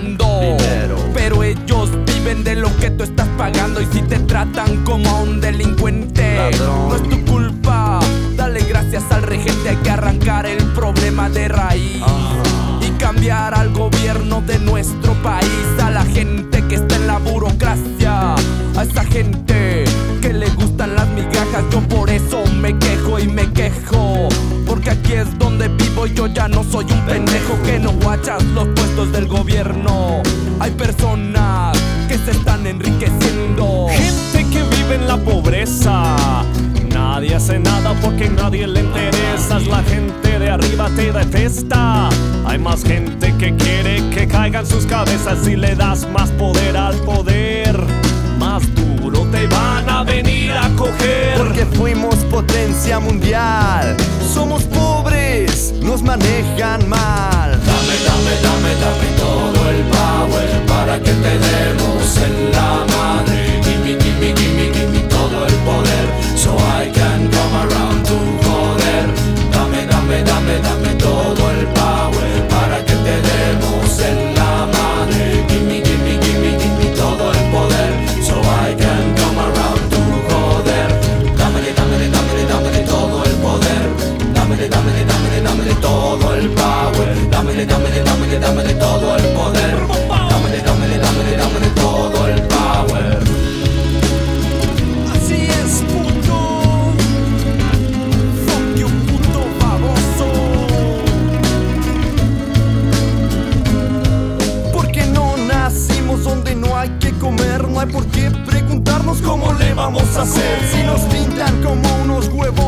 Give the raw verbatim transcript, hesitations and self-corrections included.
ganando dinero. Pero ellos viven de lo que tú estás pagando. Y si te tratan como a un delincuente, ladrón, no es tu culpa. Dale gracias al regente. Hay que arrancar el problema de raíz ah. y cambiar al gobierno de nuestro país. A la gente que está en la burocracia, a esa gente que le gustan las migajas. Yo por eso me quejo y me quejo, porque aquí es donde vivo. Yo ya no soy un pendejo que no guachas los puestos del gobierno. Hay personas que se están enriqueciendo, gente que vive en la pobreza. Nadie hace nada porque nadie le interesas. La gente de arriba te detesta. Hay más gente que quiere que caigan sus cabezas. Si le das más poder al poder, más duro te van a venir a coger. Porque fuimos potencia mundial. Somos pobres, nos manejan mal. Dame, dame, dame, dame todo el power para que te demos en la madre. Gimme, gimme, gimme, gimme todo el poder, so I can come around to joder. Dame, dame, dame, dame todo el power para que te demos en la madre. Gimme, gimme, gimme, gimme todo el poder, so I can come around to joder. Dámele, dámele, dámele, dámele todo el poder. Dámele, dámele, dámele, dámele todo el power. Dámele, dámele, dámele, dámele todo el poder. Dámele, dámele, dámele, dámele todo el power. así es, puto. Fuck you, puto baboso. Porque no nacimos donde no hay que comer. No hay por qué preguntarnos cómo le vamos a hacer. Si nos pintan como unos huevos